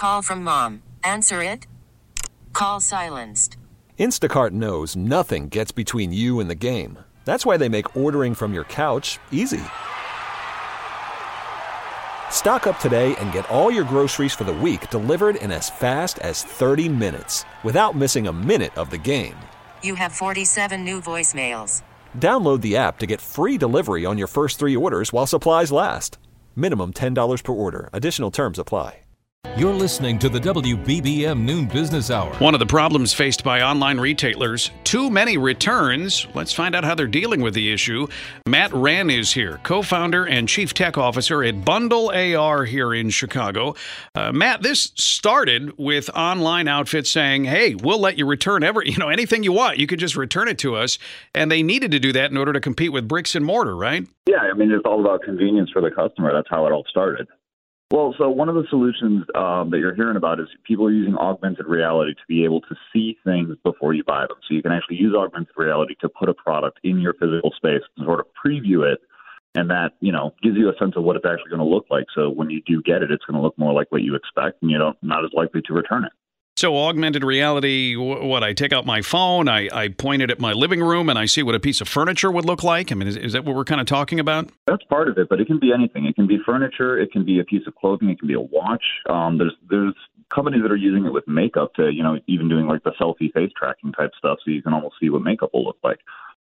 call from mom. Answer it. Call silenced. Instacart knows nothing gets between you and the game. That's why they make ordering from your couch easy. Stock up today and get all your groceries for the week delivered in as fast as 30 minutes without missing a minute of the game. You have 47 new voicemails. Download the app to get free delivery on your first 3 orders while supplies last. Minimum $10 per order. Additional terms apply. You're listening to the WBBM Noon Business Hour. One of the problems faced by online retailers, too many returns. Let's find out how they're dealing with the issue. Matt Wren is here, co-founder and chief tech officer at Bundle AR here in Chicago. Matt, this started with online outfits saying, hey, we'll let you return anything you want. You could just return it to us. And they needed to do that in order to compete with bricks and mortar, right? Yeah, I mean, it's all about convenience for the customer. That's how it all started. Well, so one of the solutions that you're hearing about is people are using augmented reality to be able to see things before you buy them. So you can actually use augmented reality to put a product in your physical space and sort of preview it. And that, gives you a sense of what it's actually going to look like. So when you do get it, it's going to look more like what you expect, and you're not as likely to return it. So augmented reality, I take out my phone, I point it at my living room, and I see what a piece of furniture would look like? I mean, is that what we're kind of talking about? That's part of it, but it can be anything. It can be furniture. It can be a piece of clothing. It can be a watch. There's companies that are using it with makeup to, even doing like the selfie face tracking type stuff, so you can almost see what makeup will look like.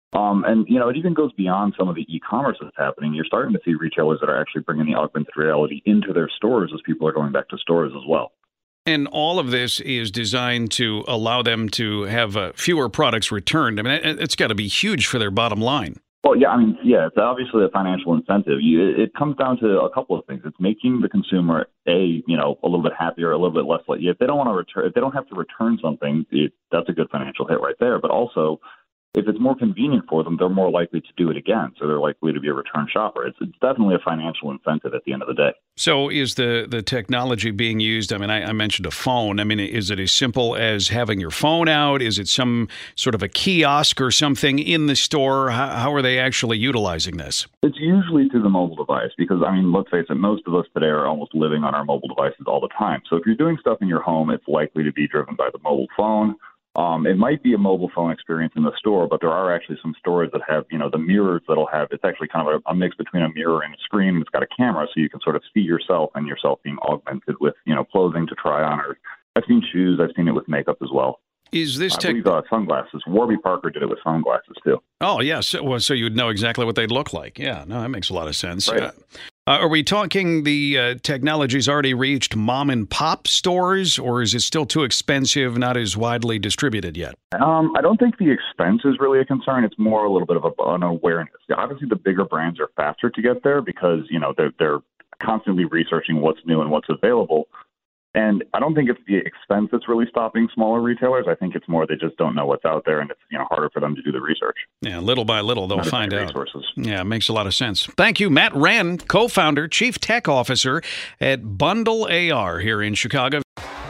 It even goes beyond some of the e-commerce that's happening. You're starting to see retailers that are actually bringing the augmented reality into their stores as people are going back to stores as well. And all of this is designed to allow them to have fewer products returned. I mean, it's got to be huge for their bottom line. Well, it's obviously a financial incentive. It comes down to a couple of things. It's making the consumer a little bit happier, a little bit less likely. If they don't want to return, if they don't have to return something, that's a good financial hit right there. But also, if it's more convenient for them, they're more likely to do it again. So they're likely to be a return shopper. It's definitely a financial incentive at the end of the day. So is the technology being used? I mean, I mentioned a phone. I mean, is it as simple as having your phone out? Is it some sort of a kiosk or something in the store? How are they actually utilizing this? It's usually through the mobile device because, let's face it, most of us today are almost living on our mobile devices all the time. So if you're doing stuff in your home, it's likely to be driven by the mobile phone. It might be a mobile phone experience in the store, but there are actually some stores that have, the mirrors that'll have, it's actually kind of a mix between a mirror and a screen. It's got a camera, so you can sort of see yourself and yourself being augmented with, clothing to try on. Or I've seen shoes. I've seen it with makeup as well. Is this I believe sunglasses? Warby Parker did it with sunglasses too. Oh, yes. So you'd know exactly what they'd look like. Yeah, no, that makes a lot of sense. Right. Are we talking the technology's already reached mom and pop stores, or is it still too expensive, not as widely distributed yet? I don't think the expense is really a concern. It's more a little bit of an awareness. Obviously, the bigger brands are faster to get there because, they're constantly researching what's new and what's available. And I don't think it's the expense that's really stopping smaller retailers. I think it's more they just don't know what's out there, and it's harder for them to do the research. Yeah, little by little, they'll find out. Resources. Yeah, it makes a lot of sense. Thank you, Matt Wren, co-founder, chief tech officer at Bundle AR here in Chicago.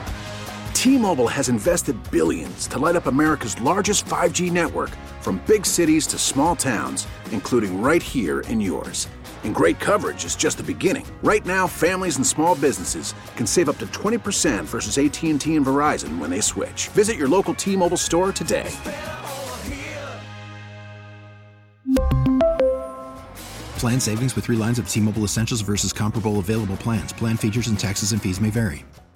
T-Mobile has invested billions to light up America's largest 5G network, from big cities to small towns, including right here in yours. And great coverage is just the beginning. Right now, families and small businesses can save up to 20% versus AT&T and Verizon when they switch. Visit your local T-Mobile store today. Plan savings with 3 lines of T-Mobile Essentials versus comparable available plans. Plan features and taxes and fees may vary.